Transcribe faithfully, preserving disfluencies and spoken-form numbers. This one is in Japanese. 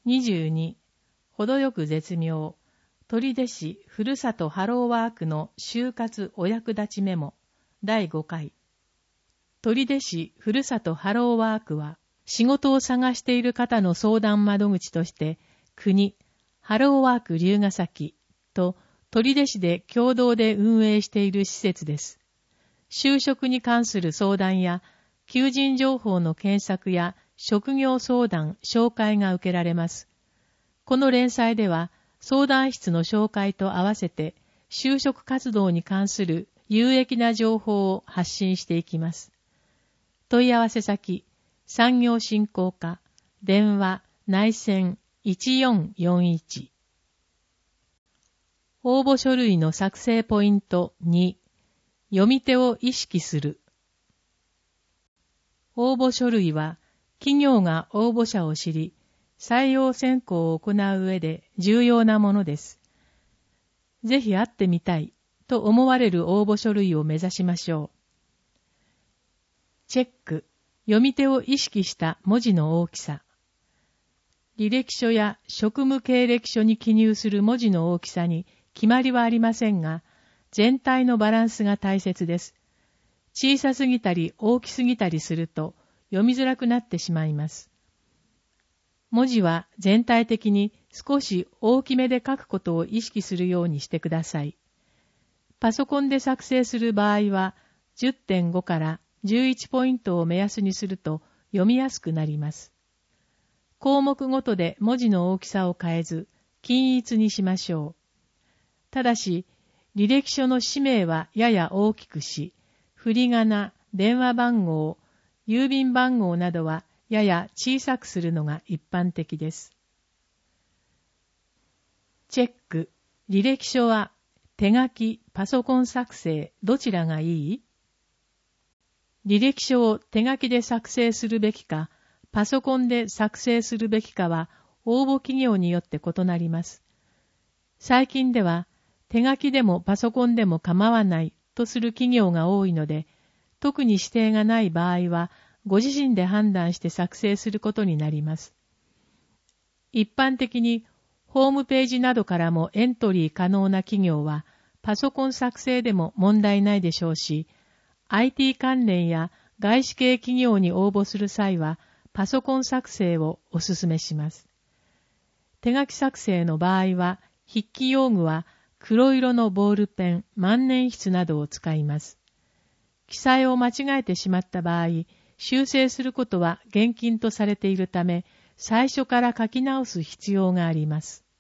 にじゅうに、程よく絶妙、取手市ふるさとハローワークの就活お役立ちメモ、だいごかい。取手市ふるさとハローワークは、仕事を探している方の相談窓口として、国、ハローワーク龍ヶ崎と取手市で共同で運営している施設です。就職に関する相談や、求人情報の検索や職業相談、紹介が受けられます。この連載では、相談室の紹介と合わせて、就職活動に関する有益な情報を発信していきます。問い合わせ先、産業振興課、電話、内線いちよんよんいち。応募書類の作成ポイントに、読み手を意識する。応募書類は、企業が応募者を知り、採用選考を行う上で重要なものです。ぜひ会ってみたいと思われる応募書類を目指しましょう。チェック、読み手を意識した文字の大きさ。履歴書や職務経歴書に記入する文字の大きさに決まりはありませんが、全体のバランスが大切です。小さすぎたり大きすぎたりすると読みづらくなってしまいます。文字は全体的に少し大きめで書くことを意識するようにしてください。パソコンで作成する場合は じゅってんご からじゅういちポイントを目安にすると読みやすくなります。項目ごとで文字の大きさを変えず、均一にしましょう。ただし、履歴書の氏名はやや大きくし、振り仮名、電話番号、郵便番号などはやや小さくするのが一般的です。チェック、履歴書は手書き、パソコン作成、どちらがいい？履歴書を手書きで作成するべきか、パソコンで作成するべきかは応募企業によって異なります。最近では手書きでもパソコンでも構わないとする企業が多いので、特に指定がない場合はご自身で判断して作成することになります。一般的にホームページなどからもエントリー可能な企業はパソコン作成でも問題ないでしょうし、アイティー 関連や外資系企業に応募する際はパソコン作成をお勧めします。手書き作成の場合は筆記用具は黒色のボールペン、万年筆などを使います。記載を間違えてしまった場合、修正することは厳禁とされているため、最初から書き直す必要があります。